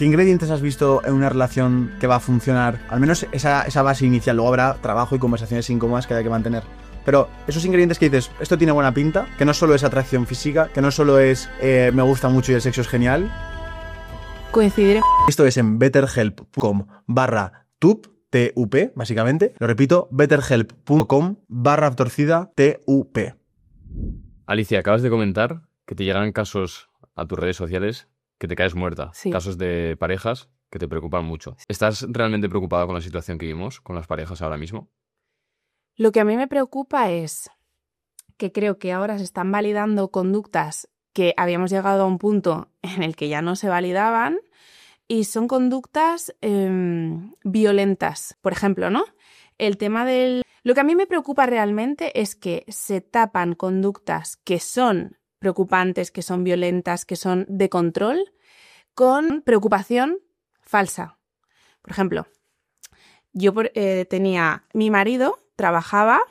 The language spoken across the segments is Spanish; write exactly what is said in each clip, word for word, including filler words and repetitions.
¿Qué ingredientes has visto en una relación que va a funcionar? Al menos esa, esa base inicial. Luego habrá trabajo y conversaciones incómodas que haya que mantener. Pero esos ingredientes que dices, esto tiene buena pinta, que no solo es atracción física, que no solo es eh, me gusta mucho y el sexo es genial. Coincidir. Esto es en betterhelp.com barra tup, T U P, básicamente. Lo repito, betterhelp.com barra torcida T U P. Alicia, acabas de comentar que te llegan casos a tus redes sociales que te caes muerta. Sí. Casos de parejas que te preocupan mucho. ¿Estás realmente preocupada con la situación que vivimos con las parejas ahora mismo? Lo que a mí me preocupa es que creo que ahora se están validando conductas que habíamos llegado a un punto en el que ya no se validaban y son conductas eh, violentas. Por ejemplo, ¿no? El tema del... Lo que a mí me preocupa realmente es que se tapan conductas que son preocupantes, que son violentas, que son de control, con preocupación falsa. Por ejemplo, yo eh, tenía... Mi marido trabajaba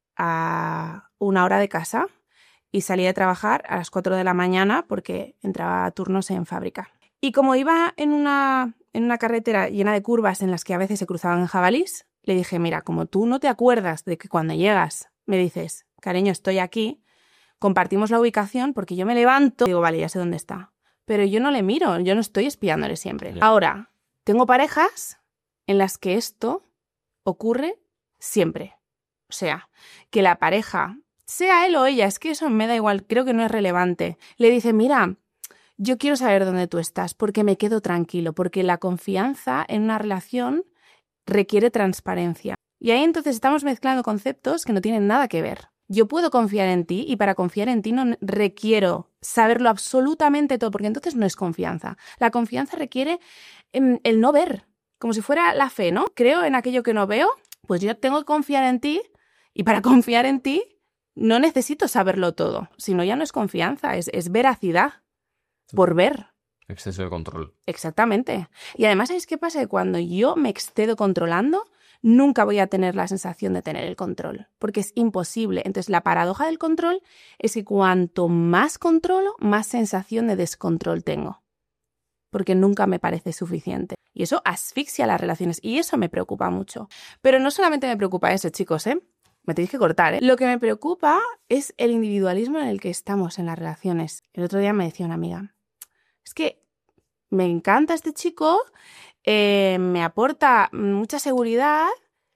a una hora de casa y salía de trabajar a las cuatro de la mañana porque entraba a turnos en fábrica. Y como iba en una, en una carretera llena de curvas en las que a veces se cruzaban jabalís, le dije, mira, como tú no te acuerdas de que cuando llegas me dices, cariño, estoy aquí, compartimos la ubicación porque yo me levanto y digo, vale, ya sé dónde está. Pero yo no le miro, yo no estoy espiándole siempre. Yeah. Ahora, tengo parejas en las que esto ocurre siempre. O sea, que la pareja, sea él o ella, es que eso me da igual, creo que no es relevante, le dice, mira, yo quiero saber dónde tú estás porque me quedo tranquilo, porque la confianza en una relación requiere transparencia. Y ahí entonces estamos mezclando conceptos que no tienen nada que ver. Yo puedo confiar en ti y para confiar en ti no requiero saberlo absolutamente todo, porque entonces no es confianza. La confianza requiere eh, el no ver, como si fuera la fe, ¿no? Creo en aquello que no veo, pues yo tengo que confiar en ti y para confiar en ti no necesito saberlo todo, sino ya no es confianza, es, es veracidad por ver. Exceso de control. Exactamente. Y además, ¿sabéis qué pasa? Que cuando yo me excedo controlando, nunca voy a tener la sensación de tener el control, porque es imposible. Entonces, la paradoja del control es que cuanto más controlo, más sensación de descontrol tengo, porque nunca me parece suficiente. Y eso asfixia las relaciones y eso me preocupa mucho. Pero no solamente me preocupa eso, chicos, ¿eh? Me tenéis que cortar, ¿eh? Lo que me preocupa es el individualismo en el que estamos en las relaciones. El otro día me decía una amiga, es que me encanta este chico, eh, me aporta mucha seguridad,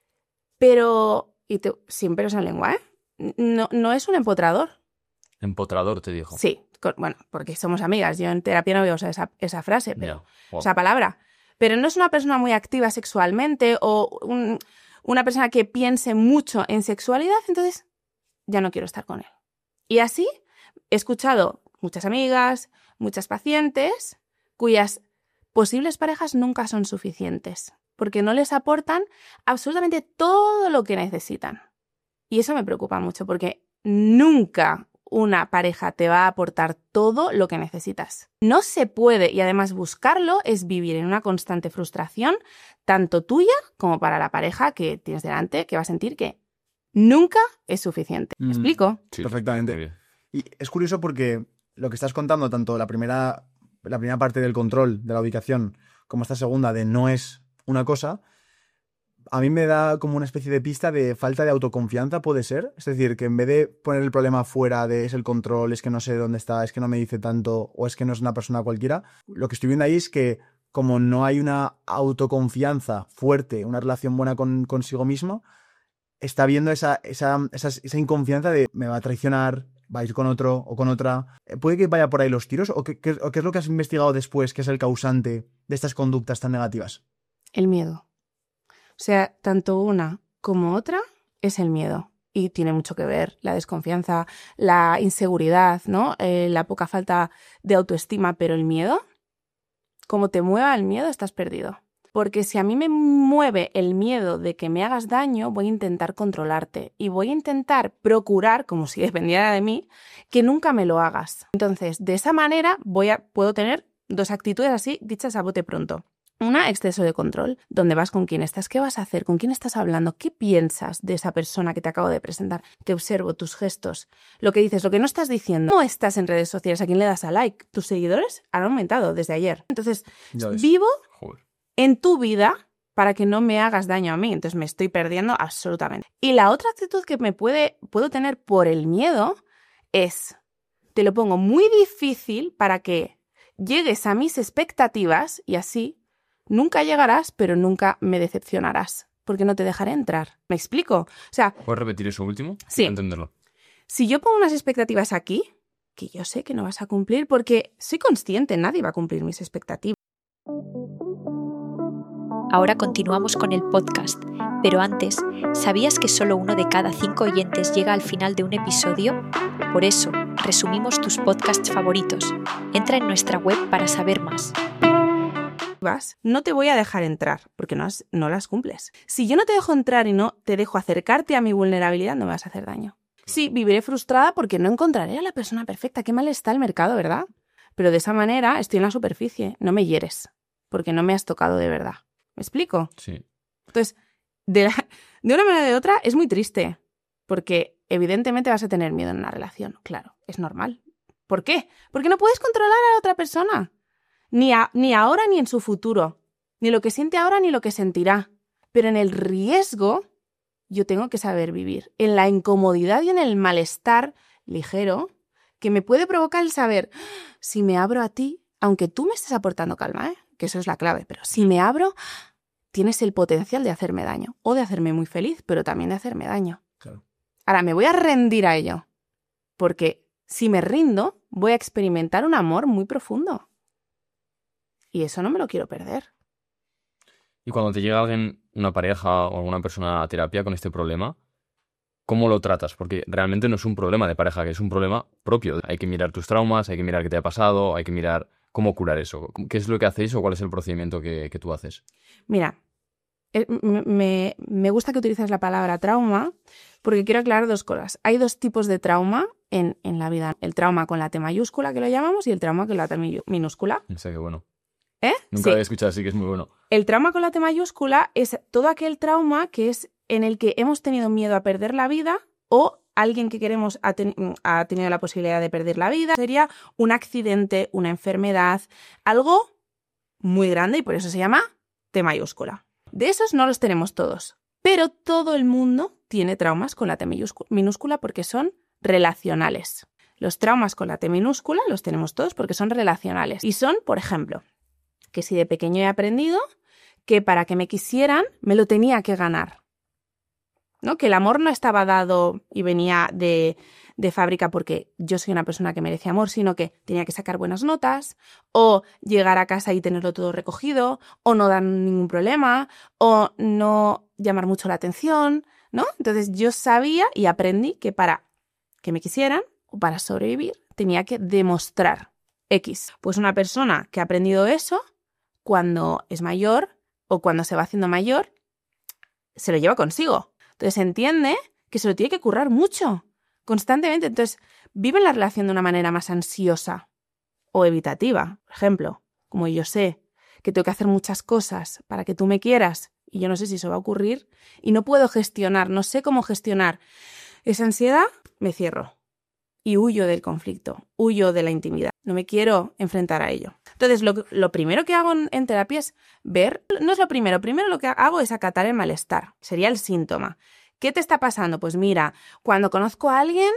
pero, y te, sin pelos en lengua, ¿eh? No, no es un empotrador. Empotrador, te dijo. Sí, con, bueno, porque somos amigas. Yo en terapia no voy a usar esa, esa frase, pero, yeah. Wow. esa palabra. Pero no es una persona muy activa sexualmente o un, una persona que piense mucho en sexualidad, entonces ya no quiero estar con él. Y así he escuchado muchas amigas, muchas pacientes cuyas posibles parejas nunca son suficientes porque no les aportan absolutamente todo lo que necesitan. Y eso me preocupa mucho porque nunca una pareja te va a aportar todo lo que necesitas. No se puede, y además buscarlo es vivir en una constante frustración, tanto tuya como para la pareja que tienes delante, que va a sentir que nunca es suficiente. ¿Me mm, explico? Sí, perfectamente. Y es curioso porque lo que estás contando, tanto la primera, la primera parte del control de la ubicación como esta segunda de no es una cosa, a mí me da como una especie de pista de falta de autoconfianza, ¿puede ser? Es decir, que en vez de poner el problema fuera de es el control, es que no sé dónde está, es que no me dice tanto o es que no es una persona cualquiera, lo que estoy viendo ahí es que como no hay una autoconfianza fuerte, una relación buena con, consigo mismo, está viendo esa, esa, esa, esa inconfianza de me va a traicionar, va a ir con otro o con otra. ¿Puede que vaya por ahí los tiros? ¿O qué, qué, o qué es lo que has investigado después que es el causante de estas conductas tan negativas? El miedo. O sea, tanto una como otra es el miedo. Y tiene mucho que ver la desconfianza, la inseguridad, ¿no? Eh, la poca falta de autoestima, pero el miedo, como te mueva el miedo, estás perdido. Porque si a mí me mueve el miedo de que me hagas daño, voy a intentar controlarte y voy a intentar procurar, como si dependiera de mí, que nunca me lo hagas. Entonces, de esa manera voy a, puedo tener dos actitudes así dichas a bote pronto. Una, exceso de control. ¿Dónde vas? ¿Con quién estás? ¿Qué vas a hacer? ¿Con quién estás hablando? ¿Qué piensas de esa persona que te acabo de presentar? Te observo, tus gestos, lo que dices, lo que no estás diciendo. ¿Cómo estás en redes sociales? ¿A quién le das a like? Tus seguidores han aumentado desde ayer. Entonces, vivo Joder. en tu vida para que no me hagas daño a mí. Entonces me estoy perdiendo absolutamente. Y la otra actitud que me puede, puedo tener por el miedo es, te lo pongo muy difícil para que llegues a mis expectativas y así nunca llegarás, pero nunca me decepcionarás, porque no te dejaré entrar. ¿Me explico? O sea, ¿puedes repetir eso último? Sí. Para entenderlo. Si yo pongo unas expectativas aquí, que yo sé que no vas a cumplir, porque soy consciente, nadie va a cumplir mis expectativas. Ahora continuamos con el podcast, pero antes, ¿sabías que solo uno de cada cinco oyentes llega al final de un episodio? Por eso, resumimos tus podcasts favoritos. Entra en nuestra web para saber más. No te voy a dejar entrar, porque no, has, no las cumples. Si yo no te dejo entrar y no te dejo acercarte a mi vulnerabilidad, no me vas a hacer daño. Sí, viviré frustrada porque no encontraré a la persona perfecta. Qué mal está el mercado, ¿verdad? Pero de esa manera estoy en la superficie, no me hieres, porque no me has tocado de verdad. ¿Me explico? Sí. Entonces, de, la, de una manera o de otra, es muy triste, porque evidentemente vas a tener miedo en una relación. Claro, es normal. ¿Por qué? Porque no puedes controlar a la otra persona. Ni, a, ni ahora ni en su futuro. Ni lo que siente ahora ni lo que sentirá. Pero en el riesgo, yo tengo que saber vivir. En la incomodidad y en el malestar ligero que me puede provocar el saber, si me abro a ti, aunque tú me estés aportando calma, ¿eh? Que eso es la clave, pero si me abro, tienes el potencial de hacerme daño. O de hacerme muy feliz, pero también de hacerme daño. Claro. Ahora, me voy a rendir a ello. Porque si me rindo, voy a experimentar un amor muy profundo. Y eso no me lo quiero perder. Y cuando te llega alguien, una pareja o alguna persona a terapia con este problema, ¿cómo lo tratas? Porque realmente no es un problema de pareja, que es un problema propio. Hay que mirar tus traumas, hay que mirar qué te ha pasado, hay que mirar cómo curar eso. ¿Qué es lo que hacéis o cuál es el procedimiento que, que tú haces? Mira, eh, me, me gusta que utilices la palabra trauma porque quiero aclarar dos cosas. Hay dos tipos de trauma en, en la vida. El trauma con la T mayúscula, que lo llamamos, y el trauma con la T minúscula. O sea, que bueno. ¿Eh? Nunca Sí. lo había escuchado, así que es muy bueno. El trauma con la T mayúscula es todo aquel trauma que es en el que hemos tenido miedo a perder la vida o alguien que queremos ha, ten- ha tenido la posibilidad de perder la vida. Sería un accidente, una enfermedad, algo muy grande y por eso se llama T mayúscula. De esos no los tenemos todos, pero todo el mundo tiene traumas con la T minúscula porque son relacionales. Los traumas con la T minúscula los tenemos todos porque son relacionales y son, por ejemplo, que si de pequeño he aprendido que para que me quisieran me lo tenía que ganar, ¿no? Que el amor no estaba dado y venía de, de fábrica porque yo soy una persona que merece amor, sino que tenía que sacar buenas notas o llegar a casa y tenerlo todo recogido o no dar ningún problema o no llamar mucho la atención, ¿no? Entonces yo sabía y aprendí que para que me quisieran o para sobrevivir tenía que demostrar X. Pues una persona que ha aprendido eso, cuando es mayor o cuando se va haciendo mayor, se lo lleva consigo. Entonces entiende que se lo tiene que currar mucho, constantemente. Entonces vive la relación de una manera más ansiosa o evitativa. Por ejemplo, como yo sé que tengo que hacer muchas cosas para que tú me quieras y yo no sé si eso va a ocurrir y no puedo gestionar, no sé cómo gestionar esa ansiedad, me cierro y huyo del conflicto, huyo de la intimidad. No me quiero enfrentar a ello. Entonces, lo, lo primero que hago en, en terapia es ver, no es lo primero, primero lo que hago es acatar el malestar, sería el síntoma. ¿Qué te está pasando? Pues mira, cuando conozco a alguien,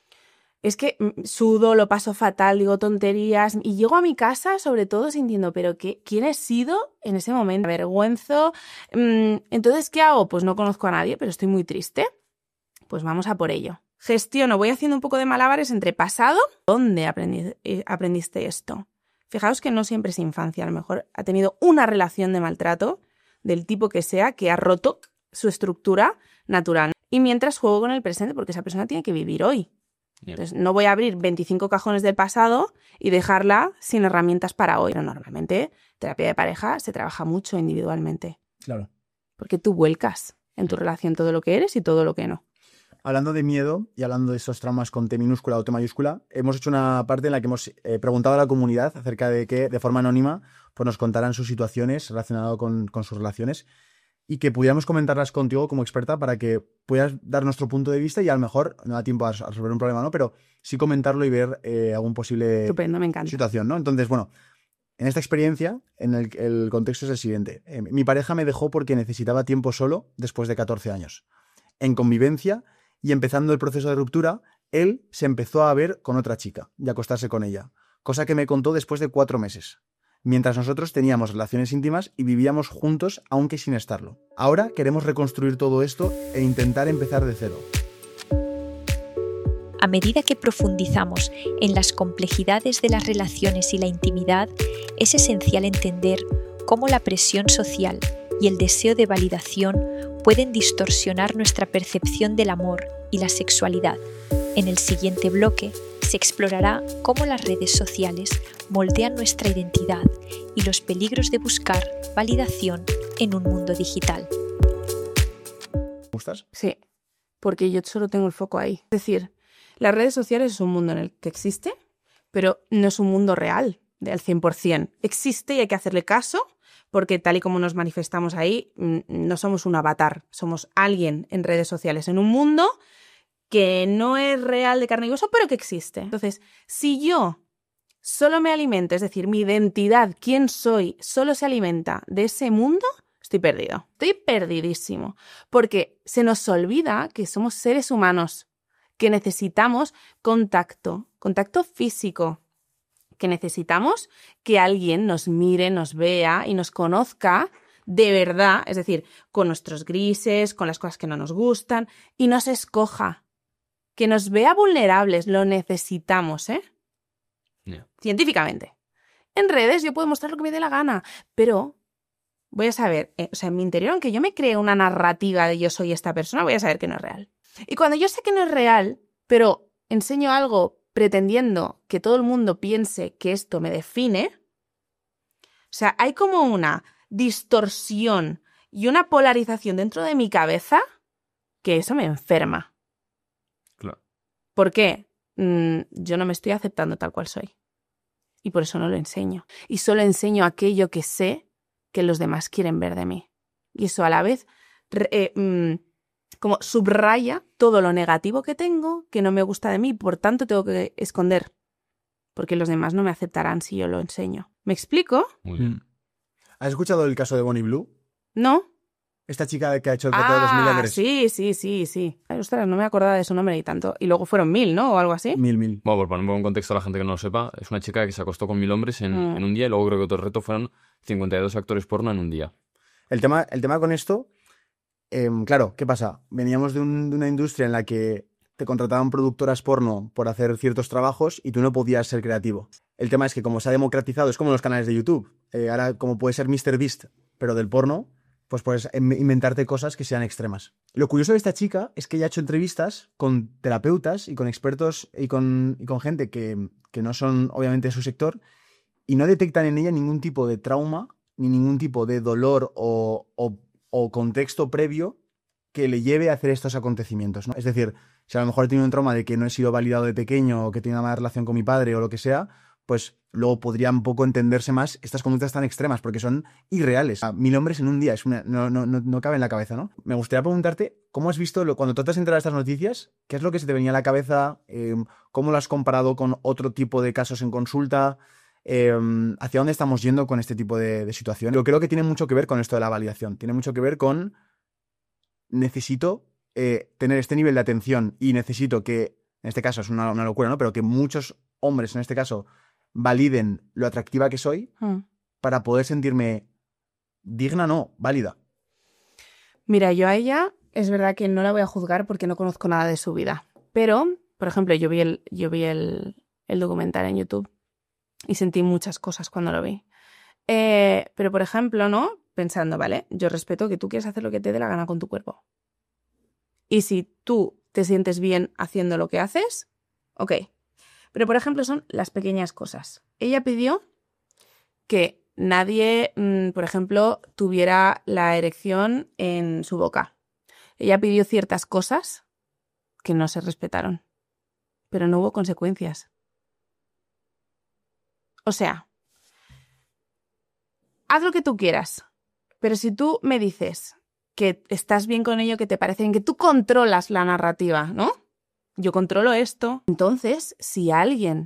es que sudo, lo paso fatal, digo tonterías y llego a mi casa sobre todo sintiendo, pero ¿qué, ¿quién he sido en ese momento? Me avergüenzo. Entonces, ¿qué hago? Pues no conozco a nadie, pero estoy muy triste. Pues vamos a por ello. Gestiono, voy haciendo un poco de malabares entre pasado, ¿dónde aprendi- eh, aprendiste esto? Fijaos que no siempre es infancia, a lo mejor ha tenido una relación de maltrato del tipo que sea que ha roto su estructura natural. Y mientras juego con el presente porque esa persona tiene que vivir hoy. Bien. Entonces no voy a abrir veinticinco cajones del pasado y dejarla sin herramientas para hoy. Pero normalmente terapia de pareja se trabaja mucho individualmente. Claro. Porque tú vuelcas en tu relación todo lo que eres y todo lo que no. Hablando de miedo y hablando de esos traumas con T minúscula o T mayúscula, hemos hecho una parte en la que hemos eh, preguntado a la comunidad acerca de que, de forma anónima, pues nos contaran sus situaciones relacionadas con, con sus relaciones y que pudiéramos comentarlas contigo como experta para que puedas dar nuestro punto de vista y a lo mejor no da tiempo a resolver un problema, ¿no? Pero sí comentarlo y ver eh, algún posible Estupendo, me encanta. situación, ¿no? Entonces, bueno, en esta experiencia, en el, el contexto es el siguiente. Eh, mi pareja me dejó porque necesitaba tiempo solo después de catorce años. En convivencia y empezando el proceso de ruptura, él se empezó a ver con otra chica y a acostarse con ella, cosa que me contó después de cuatro meses, mientras nosotros teníamos relaciones íntimas y vivíamos juntos aunque sin estarlo. Ahora queremos reconstruir todo esto e intentar empezar de cero. A medida que profundizamos en las complejidades de las relaciones y la intimidad, es esencial entender cómo la presión social y el deseo de validación pueden distorsionar nuestra percepción del amor y la sexualidad. En el siguiente bloque se explorará cómo las redes sociales moldean nuestra identidad y los peligros de buscar validación en un mundo digital. ¿Me gustas? Sí, porque yo solo tengo el foco ahí. Es decir, las redes sociales es un mundo en el que existe, pero no es un mundo real del cien por ciento. Existe y hay que hacerle caso, porque tal y como nos manifestamos ahí, no somos un avatar, somos alguien en redes sociales, en un mundo que no es real de carne y hueso, pero que existe. Entonces, si yo solo me alimento, es decir, mi identidad, quién soy, solo se alimenta de ese mundo, estoy perdido. Estoy perdidísimo. Porque se nos olvida que somos seres humanos, que necesitamos contacto, contacto físico, que necesitamos que alguien nos mire, nos vea y nos conozca de verdad, es decir, con nuestros grises, con las cosas que no nos gustan, y nos escoja, que nos vea vulnerables, lo necesitamos, ¿eh? Yeah. Científicamente. En redes yo puedo mostrar lo que me dé la gana, pero voy a saber, eh, o sea, en mi interior, aunque yo me cree una narrativa de yo soy esta persona, voy a saber que no es real. Y cuando yo sé que no es real, pero enseño algo pretendiendo que todo el mundo piense que esto me define, o sea, hay como una distorsión y una polarización dentro de mi cabeza que eso me enferma. Claro. ¿Por qué? Mm, yo no me estoy aceptando tal cual soy. Y por eso no lo enseño. Y solo enseño aquello que sé que los demás quieren ver de mí. Y eso a la vez eh, mm, como subraya todo lo negativo que tengo, que no me gusta de mí, por tanto tengo que esconder. Porque los demás no me aceptarán si yo lo enseño. ¿Me explico? Muy bien. ¿Has escuchado el caso de Bonnie Blue? ¿No? Esta chica que ha hecho el reto de los mil Ah, Everest. sí, sí, sí, sí. Ay, ostras, no me acordaba de su nombre y tanto. Y luego fueron mil, ¿no? O algo así. Mil, mil. Bueno, por poner un poco en contexto a la gente que no lo sepa, es una chica que se acostó con mil hombres en, Mm. en un día y luego creo que otro reto fueron cincuenta y dos actores porno en un día. El tema, el tema con esto, eh, claro, ¿qué pasa? Veníamos de, un- de una industria en la que te contrataban productoras porno por hacer ciertos trabajos y tú no podías ser creativo. El tema es que como se ha democratizado, es como los canales de YouTube. Eh, ahora, como puede ser MrBeast, pero del porno, pues puedes em- inventarte cosas que sean extremas. Lo curioso de esta chica es que ella ha hecho entrevistas con terapeutas y con expertos y con, y con gente que, que no son obviamente de su sector y no detectan en ella ningún tipo de trauma ni ningún tipo de dolor o, o- o contexto previo que le lleve a hacer estos acontecimientos, ¿no? Es decir, si a lo mejor he tenido un trauma de que no he sido validado de pequeño o que he tenido una mala relación con mi padre o lo que sea, pues luego podría un poco entenderse más estas conductas tan extremas, porque son irreales. A mil hombres en un día, es una, no, no, no, no cabe en la cabeza, ¿no? Me gustaría preguntarte, ¿cómo has visto, lo, cuando tratas de enterar estas noticias, qué es lo que se te venía a la cabeza? Eh, ¿Cómo lo has comparado con otro tipo de casos en consulta? Eh, ¿Hacia dónde estamos yendo con este tipo de, de situaciones? Yo creo que tiene mucho que ver con esto de la validación. Tiene mucho que ver con necesito eh, tener este nivel de atención y necesito que, en este caso es una, una locura, ¿no? Pero que muchos hombres, en este caso, validen lo atractiva que soy Mm. para poder sentirme digna, no, válida. Mira, yo a ella es verdad que no la voy a juzgar porque no conozco nada de su vida. Pero, por ejemplo, yo vi el, yo vi el, el documental en YouTube y sentí muchas cosas cuando lo vi. Eh, pero, por ejemplo, ¿no? Pensando, vale, yo respeto que tú quieres hacer lo que te dé la gana con tu cuerpo. Y si tú te sientes bien haciendo lo que haces, ok. Pero, por ejemplo, son las pequeñas cosas. Ella pidió que nadie, mmm, por ejemplo, tuviera la erección en su boca. Ella pidió ciertas cosas que no se respetaron, pero no hubo consecuencias. O sea, haz lo que tú quieras. Pero si tú me dices que estás bien con ello, que te parece bien, que tú controlas la narrativa, ¿no? Yo controlo esto. Entonces, si alguien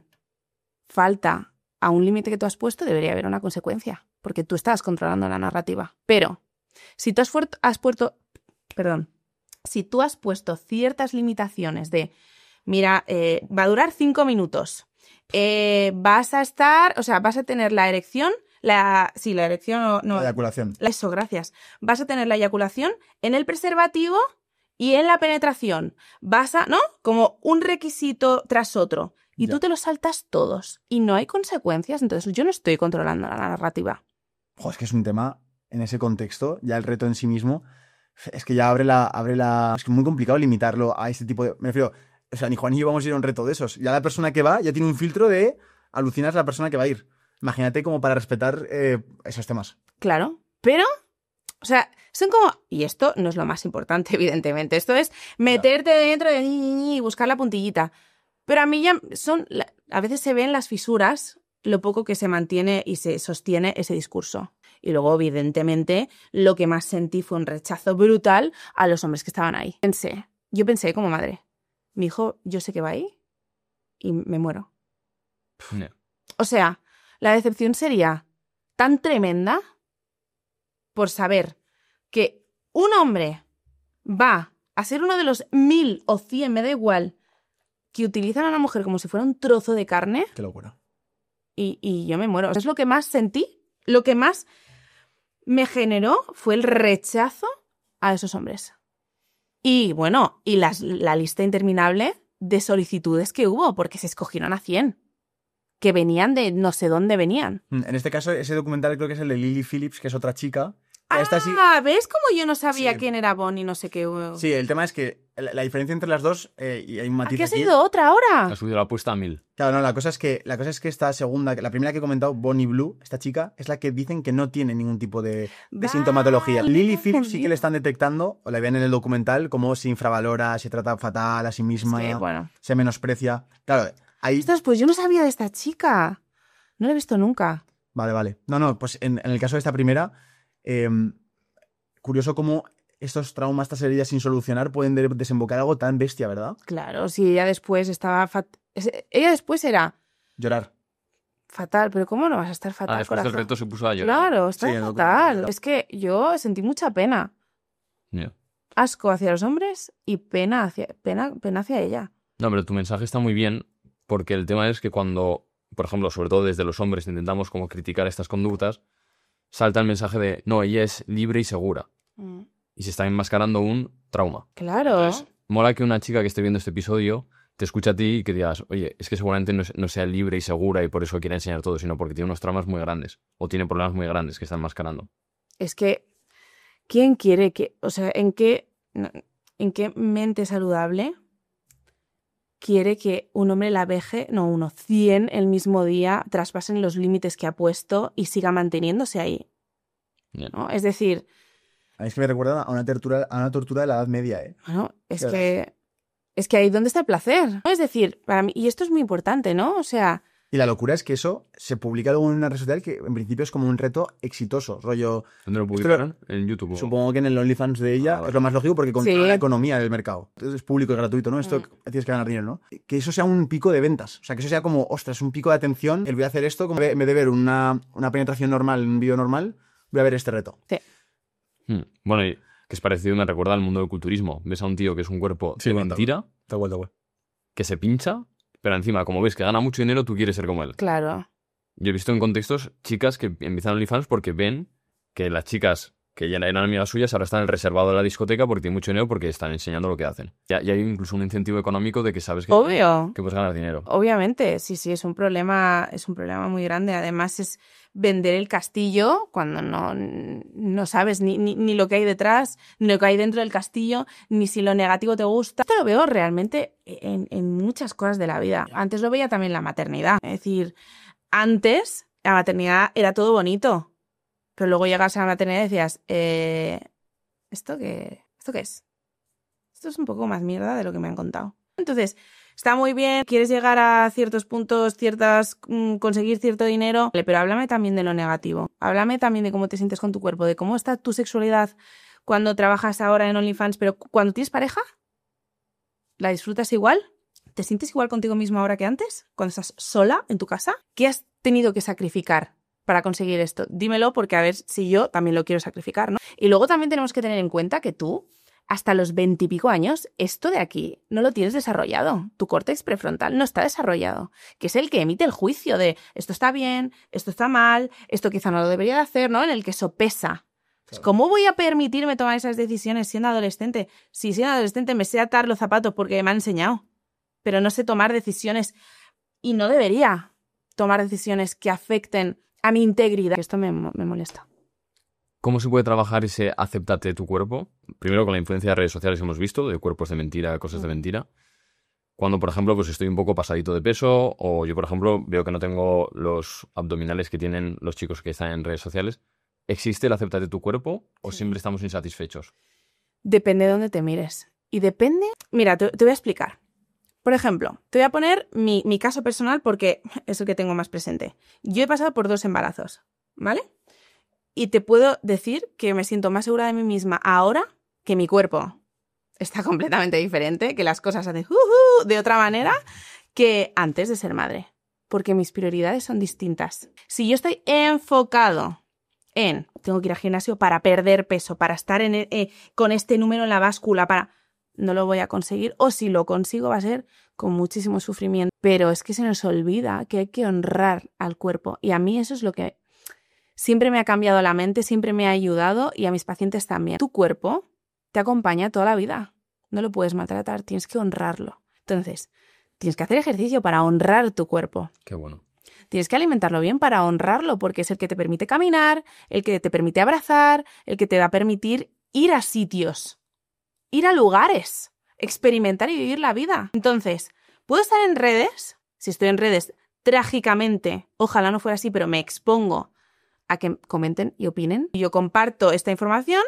falta a un límite que tú has puesto, debería haber una consecuencia, porque tú estás controlando la narrativa. Pero si tú has, fuert- has puesto, perdón, si tú has puesto ciertas limitaciones de, mira, eh, va a durar cinco minutos, eh, vas a estar, o sea, vas a tener la erección, la, sí, la erección, no, no, La eyaculación. eso, gracias. Vas a tener la eyaculación en el preservativo y en la penetración. Vas a, ¿no? Como un requisito tras otro. Y Ya. tú te los saltas todos. Y no hay consecuencias. Entonces yo no estoy controlando la narrativa. Jo, es que es un tema, en ese contexto, ya el reto en sí mismo, es que ya abre la... Abre la es que es muy complicado limitarlo a este tipo de... Me refiero, o sea, ni Juan ni yo vamos a ir a un reto de esos. Ya la persona que va ya tiene un filtro de alucinar a la persona que va a ir. Imagínate como para respetar eh, esos temas. Claro. Pero, o sea, son como... Y esto no es lo más importante, evidentemente. Esto es meterte dentro de... y buscar la puntillita. Pero a mí ya son... A veces se ven las fisuras, lo poco que se mantiene y se sostiene ese discurso. Y luego, evidentemente, lo que más sentí fue un rechazo brutal a los hombres que estaban ahí. Pensé, yo pensé como madre, mi hijo, yo sé que va ahí y me muero. No. O sea, la decepción sería tan tremenda por saber que un hombre va a ser uno de los mil o cien, me da igual, que utilizan a una mujer como si fuera un trozo de carne Qué locura. y, y yo me muero. Es lo que más sentí, lo que más me generó fue el rechazo a esos hombres. Y bueno, y las, la lista interminable de solicitudes que hubo, porque se escogieron a cien, que venían de no sé dónde venían. En este caso, ese documental creo que es el de Lily Phillips, que es otra chica. Ah, Esta sí, ¿ves cómo yo no sabía Sí. quién era Bonnie, no sé qué? sí, el tema es que la, la diferencia entre las dos, eh, y hay un matiz Aquí ha aquí. sido otra ahora. Ha subido la apuesta a mil. Claro, no, la cosa es que la cosa es que esta segunda, la primera que he comentado, Bonnie Blue, esta chica, es la que dicen que no tiene ningún tipo de, de Vale, sintomatología. Lily Phillips sí entendido. que le están detectando, o la ven en el documental, cómo se infravalora, se trata fatal a sí misma, Es que, bueno. se menosprecia. Claro, ahí... Ostras, pues yo no sabía de esta chica. No la he visto nunca. Vale, vale. No, no, pues en, en el caso de esta primera, eh, curioso cómo estos traumas, estas heridas sin solucionar pueden de- desembocar algo tan bestia, ¿verdad? Claro, si ella después estaba... fat- es- Ella después era Llorar. fatal, pero ¿cómo no vas a estar fatal, Ah, después del corazón? reto se puso a llorar. Claro, está Sí, en el fatal. documental. Es que yo sentí mucha pena. No. Asco hacia los hombres y pena hacia, pena, pena hacia ella. No, pero tu mensaje está muy bien porque el tema es que cuando, por ejemplo, sobre todo desde los hombres intentamos como criticar estas conductas, salta el mensaje de no, ella es libre y segura Mm. y se está enmascarando un trauma. Claro. Entonces, mola que una chica que esté viendo este episodio te escuche a ti y que digas, oye, es que seguramente no, es- no sea libre y segura y por eso quiere enseñar todo, sino porque tiene unos traumas muy grandes o tiene problemas muy grandes que está enmascarando. Es que, ¿quién quiere que, o sea, en qué, no, en qué mente saludable quiere que un hombre la veje, no uno, cien el mismo día, traspasen los límites que ha puesto y siga manteniéndose ahí? Bien. ¿No? Es decir, A mí es que me recuerda a una tortura, a una tortura de la Edad Media, ¿eh? bueno, es Claro. que, es que ahí donde está el placer, ¿no? Es decir, para mí, y esto es muy importante, ¿no? O sea, Y la locura es que eso se publica luego en una red social que en principio es como un reto exitoso, rollo... ¿Dónde lo publicaron? En YouTube. o- Supongo que en el OnlyFans de ella Ah, vale. es lo más lógico porque controla Sí. la economía del mercado. Entonces es público y gratuito, ¿no? Esto Mm. tienes que ganar dinero, ¿no? Que eso sea un pico de ventas. O sea, que eso sea como, ostras, un pico de atención. El voy a hacer esto, como en vez de ver una, una penetración normal en un vídeo normal, voy a ver este reto. Hmm. Bueno, y que es parecido, me recuerda al mundo del culturismo. Ves a un tío que es un cuerpo Sí, de bueno, mentira, Te vuelta, güey. que se pincha, pero encima, como ves que gana mucho dinero, tú quieres ser como él. claro. Yo he visto en contextos chicas que empiezan OnlyFans porque ven que las chicas que ya eran amigas suyas ahora están en el reservado de la discoteca porque tienen mucho dinero porque están enseñando lo que hacen. Ya, ya hay incluso un incentivo económico de que sabes que, Obvio. que puedes ganar dinero. Obviamente, sí, sí, es un problema, es un problema muy grande. Además, es vender el castillo cuando no, no sabes ni, ni, ni lo que hay detrás, ni lo que hay dentro del castillo, ni si lo negativo te gusta. Esto lo veo realmente en, en muchas cosas de la vida. Antes lo veía también en la maternidad. Es decir, antes la maternidad era todo bonito, pero luego llegas a la maternidad y decías, eh, ¿esto qué, ¿esto qué es? Esto es un poco más mierda de lo que me han contado. Entonces, está muy bien, quieres llegar a ciertos puntos, ciertas mmm, conseguir cierto dinero, pero háblame también de lo negativo. Háblame también de cómo te sientes con tu cuerpo, de cómo está tu sexualidad cuando trabajas ahora en OnlyFans, pero cuando tienes pareja, ¿la disfrutas igual? ¿Te sientes igual contigo mismo ahora que antes? Cuando estás sola en tu casa. ¿Qué has tenido que sacrificar para conseguir esto? Dímelo, porque a ver si yo también lo quiero sacrificar, ¿no? Y luego también tenemos que tener en cuenta que tú, hasta los veintipico años, esto de aquí no lo tienes desarrollado. Tu córtex prefrontal no está desarrollado, que es el que emite el juicio de esto está bien, esto está mal, esto quizá no lo debería de hacer, ¿no? En el que sopesa. Claro. ¿Cómo voy a permitirme tomar esas decisiones siendo adolescente? Si siendo adolescente me sé atar los zapatos porque me han enseñado, pero no sé tomar decisiones y no debería tomar decisiones que afecten a mi integridad. Esto me, me molesta. ¿Cómo se puede trabajar ese acéptate de tu cuerpo? Primero con la influencia de redes sociales que hemos visto, de cuerpos de mentira, cosas de mentira. Cuando, por ejemplo, pues estoy un poco pasadito de peso, o yo, por ejemplo, veo que no tengo los abdominales que tienen los chicos que están en redes sociales. ¿Existe el acéptate de tu cuerpo o Sí. siempre estamos insatisfechos? Depende de dónde te mires. Y depende... Mira, te, te voy a explicar. Por ejemplo, te voy a poner mi, mi caso personal porque es el que tengo más presente. Yo he pasado por dos embarazos, ¿vale? Y te puedo decir que me siento más segura de mí misma ahora que mi cuerpo está completamente diferente, que las cosas hacen uh, uh, de otra manera que antes de ser madre. Porque mis prioridades son distintas. Si yo estoy enfocado en tengo que ir al gimnasio para perder peso, para estar en el, eh, con este número en la báscula, para... no lo voy a conseguir, o si lo consigo va a ser con muchísimo sufrimiento. Pero es que se nos olvida que hay que honrar al cuerpo. Y a mí eso es lo que siempre me ha cambiado la mente, siempre me ha ayudado y a mis pacientes también. Tu cuerpo te acompaña toda la vida. No lo puedes maltratar, tienes que honrarlo. Entonces, tienes que hacer ejercicio para honrar tu cuerpo. Qué bueno. Tienes que alimentarlo bien para honrarlo, porque es el que te permite caminar, el que te permite abrazar, el que te va a permitir ir a sitios, ir a lugares, experimentar y vivir la vida. Entonces, ¿puedo estar en redes? Si estoy en redes, trágicamente, ojalá no fuera así, pero me expongo a que comenten y opinen. Yo comparto esta información,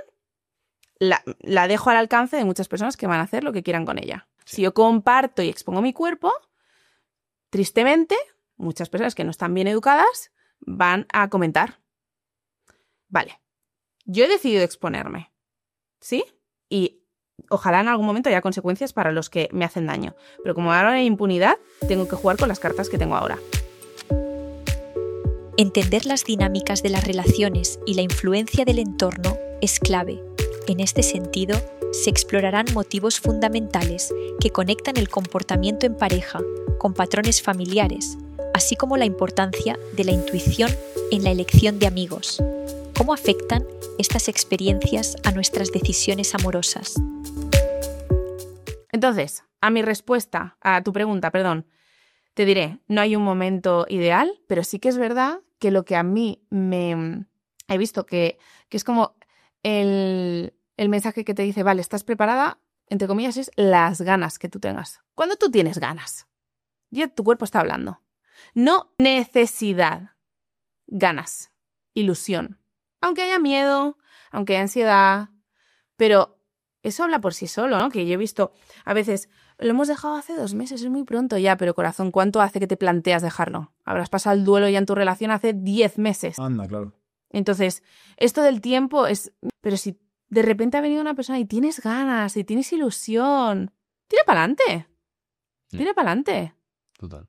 la, la dejo al alcance de muchas personas que van a hacer lo que quieran con ella. Sí. Si yo comparto y expongo mi cuerpo, tristemente, muchas personas que no están bien educadas van a comentar. Vale, yo he decidido exponerme, ¿sí? Y ojalá en algún momento haya consecuencias para los que me hacen daño. Pero como ahora hay impunidad, tengo que jugar con las cartas que tengo ahora. Entender las dinámicas de las relaciones y la influencia del entorno es clave. En este sentido, se explorarán motivos fundamentales que conectan el comportamiento en pareja con patrones familiares, así como la importancia de la intuición en la elección de amigos. ¿Cómo afectan estas experiencias a nuestras decisiones amorosas? Entonces, a mi respuesta, a tu pregunta, perdón, te diré, no hay un momento ideal, pero sí que es verdad que lo que a mí me he visto que, que es como el, el mensaje que te dice, vale, estás preparada, entre comillas, es las ganas que tú tengas. Cuando tú tienes ganas, ya tu cuerpo está hablando. No necesidad, ganas, ilusión. Aunque haya miedo, aunque haya ansiedad, pero eso habla por sí solo, ¿no? Que yo he visto a veces, lo hemos dejado hace dos meses, es muy pronto ya, pero corazón, ¿cuánto hace que te planteas dejarlo? Habrás pasado el duelo ya en tu relación hace diez meses. Anda, claro. Entonces, esto del tiempo es... Pero si de repente ha venido una persona y tienes ganas, y tienes ilusión, tira para adelante. Tira para adelante. Total.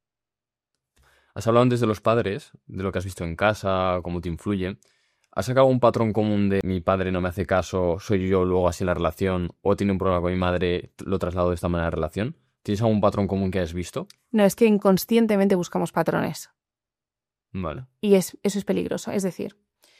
Has hablado antes de los padres, de lo que has visto en casa, cómo te influye. ¿Has sacado un patrón común de mi padre no me hace caso, soy yo luego así en la relación, o tiene un problema con mi madre, lo traslado de esta manera a la relación? ¿Tienes algún patrón común que has visto? No, es que inconscientemente buscamos patrones. Vale. Y es, eso es peligroso. Es decir,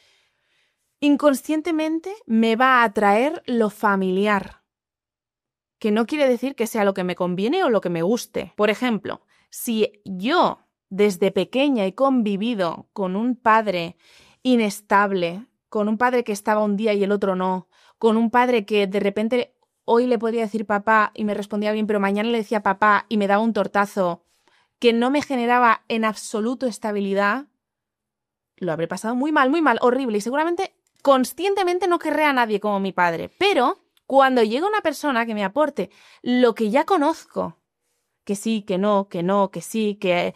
inconscientemente me va a atraer lo familiar, que no quiere decir que sea lo que me conviene o lo que me guste. Por ejemplo, si yo desde pequeña he convivido con un padre inestable, con un padre que estaba un día y el otro no, con un padre que de repente hoy le podría decir papá y me respondía bien, pero mañana le decía papá y me daba un tortazo, que no me generaba en absoluto estabilidad, lo habré pasado muy mal, muy mal, horrible, y seguramente conscientemente no querré a nadie como mi padre. Pero cuando llega una persona que me aporte lo que ya conozco, que sí, que no, que no, que sí, que...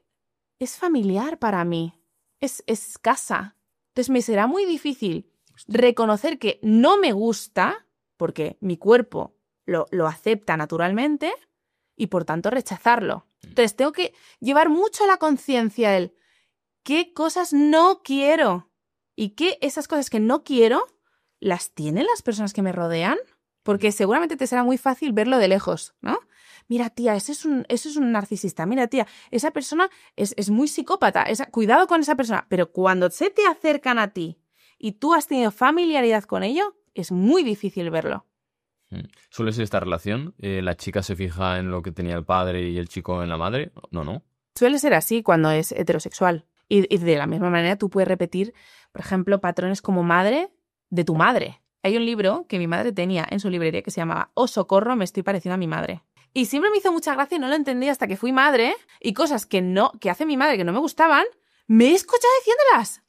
Es familiar para mí, es, es casa. Entonces me será muy difícil reconocer que no me gusta, porque mi cuerpo lo, lo acepta naturalmente, y por tanto rechazarlo. Entonces tengo que llevar mucho a la conciencia el qué cosas no quiero y que esas cosas que no quiero las tienen las personas que me rodean, porque seguramente te será muy fácil verlo de lejos, ¿no? Mira, tía, ese es un, ese es un narcisista. Mira, tía, esa persona es, es muy psicópata. Esa, cuidado con esa persona. Pero cuando se te acercan a ti y tú has tenido familiaridad con ello, es muy difícil verlo. ¿Suele ser esta relación? Eh, ¿La chica se fija en lo que tenía el padre y el chico en la madre? No, no. Suele ser así cuando es heterosexual. Y, y de la misma manera tú puedes repetir, por ejemplo, patrones como madre de tu madre. Hay un libro que mi madre tenía en su librería que se llamaba Oh, socorro, me estoy pareciendo a mi madre. Y siempre me hizo mucha gracia y no lo entendí hasta que fui madre, y cosas que no, que hace mi madre que no me gustaban, me he escuchado diciéndolas.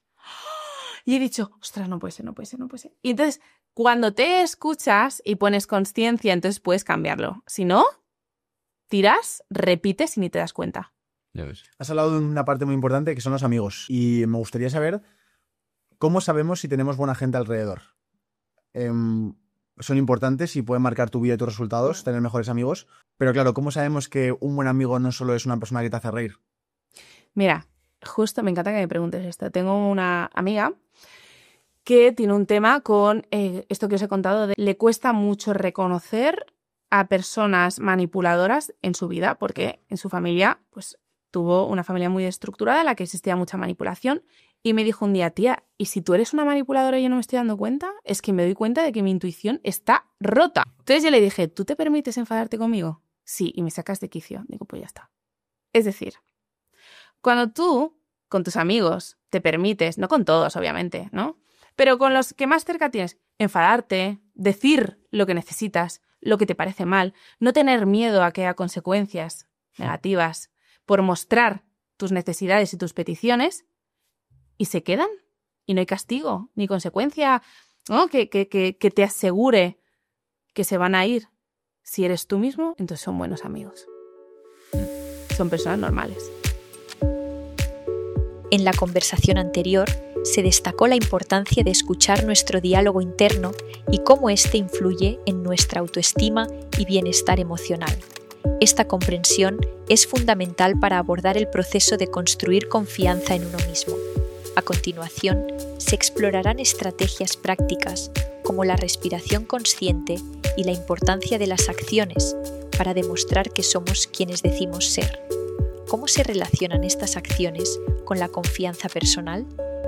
Y he dicho, ostras, no puede ser, no puede ser, no puede ser. Y entonces, cuando te escuchas y pones conciencia, entonces puedes cambiarlo. Si no, tiras, repites y ni te das cuenta. Ya ves. Has hablado de una parte muy importante que son los amigos. Y me gustaría saber cómo sabemos si tenemos buena gente alrededor. Eh, son importantes y pueden marcar tu vida y tus resultados, tener mejores amigos. Pero claro, ¿cómo sabemos que un buen amigo no solo es una persona que te hace reír? Mira, justo me encanta que me preguntes esto. Tengo una amiga que tiene un tema con eh, esto que os he contado. De, le cuesta mucho reconocer a personas manipuladoras en su vida, porque en su familia, pues, tuvo una familia muy estructurada en la que existía mucha manipulación. Y me dijo un día, tía, ¿y si tú eres una manipuladora y yo no me estoy dando cuenta? Es que me doy cuenta de que mi intuición está rota. Entonces yo le dije, ¿tú te permites enfadarte conmigo? Sí, y me sacas de quicio. Digo, pues ya está. Es decir, cuando tú, con tus amigos, te permites, no con todos, obviamente, ¿no? Pero con los que más cerca tienes, enfadarte, decir lo que necesitas, lo que te parece mal, no tener miedo a que haya consecuencias negativas por mostrar tus necesidades y tus peticiones, y se quedan, y no hay castigo, ni consecuencia, ¿no? que, que, que, que te asegure que se van a ir. Si eres tú mismo, entonces son buenos amigos. Son personas normales. En la conversación anterior se destacó la importancia de escuchar nuestro diálogo interno y cómo éste influye en nuestra autoestima y bienestar emocional. Esta comprensión es fundamental para abordar el proceso de construir confianza en uno mismo. A continuación, se explorarán estrategias prácticas como la respiración consciente y la importancia de las acciones para demostrar que somos quienes decimos ser. ¿Cómo se relacionan estas acciones con la confianza personal?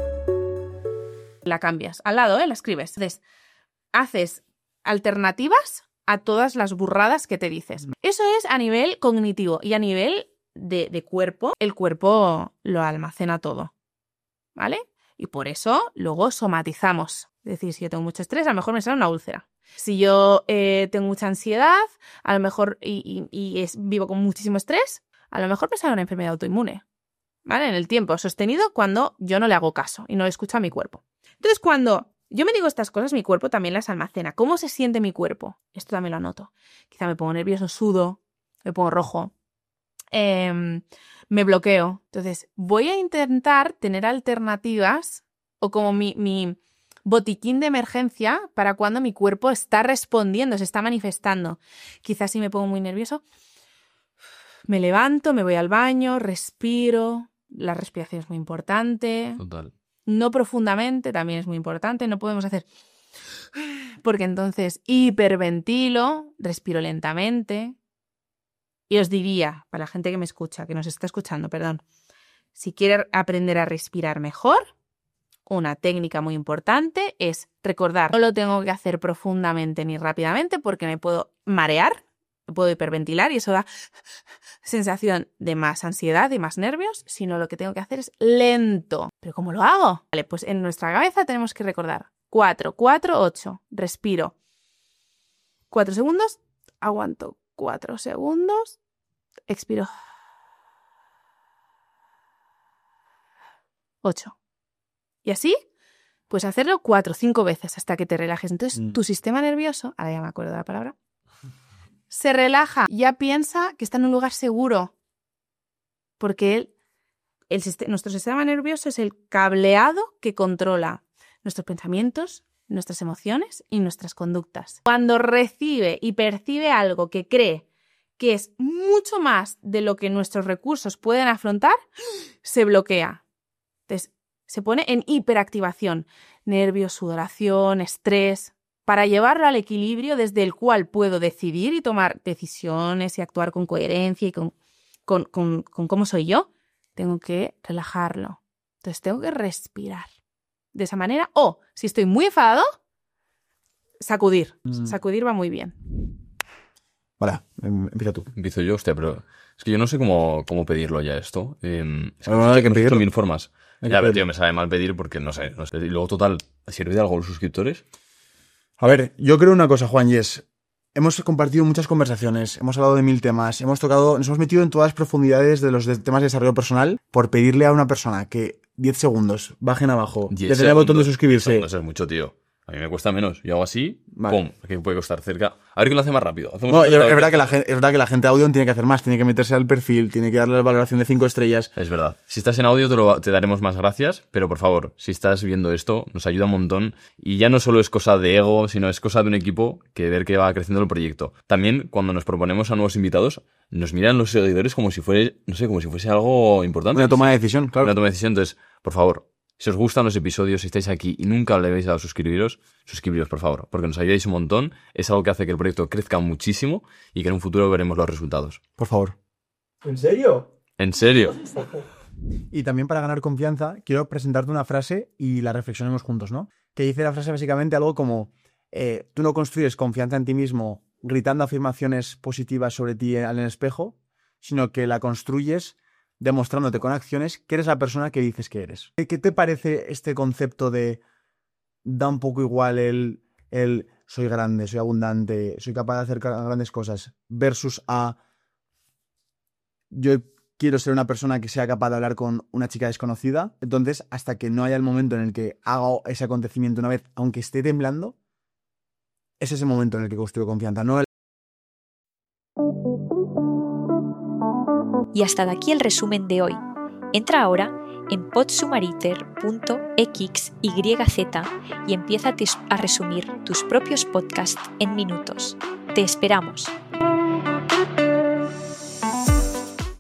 La cambias. Al lado, ¿eh? La escribes. Entonces, haces alternativas a todas las burradas que te dices. Eso es a nivel cognitivo y a nivel de, de cuerpo. El cuerpo lo almacena todo. ¿Vale? Y por eso luego somatizamos. Es decir, si yo tengo mucho estrés, a lo mejor me sale una úlcera. Si yo eh, tengo mucha ansiedad, a lo mejor, y, y, y es, vivo con muchísimo estrés, a lo mejor me sale una enfermedad autoinmune. ¿Vale? En el tiempo sostenido cuando yo no le hago caso y no escucho a mi cuerpo. Entonces, cuando yo me digo estas cosas, mi cuerpo también las almacena. ¿Cómo se siente mi cuerpo? Esto también lo anoto. Quizá me pongo nervioso, sudo, me pongo rojo. Eh, me bloqueo. Entonces, voy a intentar tener alternativas o como mi, mi botiquín de emergencia para cuando mi cuerpo está respondiendo, se está manifestando. Quizás si me pongo muy nervioso, me levanto, me voy al baño, respiro. La respiración es muy importante. Total. No profundamente, también es muy importante. No podemos hacer... porque entonces hiperventilo, respiro lentamente. Y os diría, para la gente que me escucha, que nos está escuchando, perdón, si quiere aprender a respirar mejor, una técnica muy importante es recordar, no lo tengo que hacer profundamente ni rápidamente porque me puedo marear, me puedo hiperventilar y eso da sensación de más ansiedad y más nervios, sino lo que tengo que hacer es lento. ¿Pero cómo lo hago? Vale, pues en nuestra cabeza tenemos que recordar cuatro, cuatro, ocho, respiro cuatro segundos, aguanto cuatro segundos, expiro ocho. Y así, pues hacerlo cuatro o cinco veces hasta que te relajes. Entonces, mm. tu sistema nervioso, ahora ya me acuerdo de la palabra, se relaja, ya piensa que está en un lugar seguro. Porque él, el, nuestro sistema nervioso es el cableado que controla nuestros pensamientos, nuestras emociones y nuestras conductas. Cuando recibe y percibe algo que cree que es mucho más de lo que nuestros recursos pueden afrontar, se bloquea. Entonces, se pone en hiperactivación. Nervios, sudoración, estrés, para llevarlo al equilibrio desde el cual puedo decidir y tomar decisiones y actuar con coherencia y con, con, con, con cómo soy yo. Tengo que relajarlo. Entonces, tengo que respirar. De esa manera, o si estoy muy enfadado, sacudir. Mm. Sacudir va muy bien. Vale, empieza tú. Empiezo yo, hostia, pero es que yo no sé cómo, cómo pedirlo ya esto. Eh, es que bueno, hay que pedirlo. Mil formas. Hay ya, ver, tío, me sabe mal pedir porque no sé, no sé. Y luego, total, ¿sirve de algo los suscriptores? A ver, yo creo una cosa, Juan, y es, hemos compartido muchas conversaciones, hemos hablado de mil temas, hemos tocado, nos hemos metido en todas las profundidades de los de temas de desarrollo personal por pedirle a una persona que diez segundos, bajen abajo, le den el botón de suscribirse. No sé, es mucho, tío. A mí me cuesta menos. Yo hago así, vale. Pum, que puede costar cerca. A ver quién lo hace más rápido. Hacemos no, es, es, verdad que la gente, es verdad que la gente de audio tiene que hacer más, tiene que meterse al perfil, tiene que darle la valoración de cinco estrellas. Es verdad. Si estás en audio te, lo, te daremos más gracias, pero por favor, si estás viendo esto, nos ayuda un montón. Y ya no solo es cosa de ego, sino es cosa de un equipo que ver que va creciendo el proyecto. También, cuando nos proponemos a nuevos invitados, nos miran los seguidores como si fuese, no sé, como si fuese algo importante. Una toma de decisión, claro. Una toma de decisión. Entonces, por favor, si os gustan los episodios, si estáis aquí y nunca le habéis dado a suscribiros, suscribiros, por favor, porque nos ayudáis un montón. Es algo que hace que el proyecto crezca muchísimo y que en un futuro veremos los resultados. Por favor. ¿En serio? ¿En serio? Y también, para ganar confianza, quiero presentarte una frase y la reflexionemos juntos, ¿no? Que dice la frase básicamente algo como eh, tú no construyes confianza en ti mismo gritando afirmaciones positivas sobre ti en el espejo, sino que la construyes demostrándote con acciones que eres la persona que dices que eres. ¿Qué te parece este concepto de da un poco igual el, el soy grande, soy abundante, soy capaz de hacer grandes cosas versus a yo quiero ser una persona que sea capaz de hablar con una chica desconocida? Entonces, hasta que no haya el momento en el que haga ese acontecimiento una vez, aunque esté temblando, ese es el momento en el que construyo confianza, no el... Y hasta de aquí el resumen de hoy. Entra ahora en podsumariter punto x y z y empieza a resumir tus propios podcasts en minutos. Te esperamos.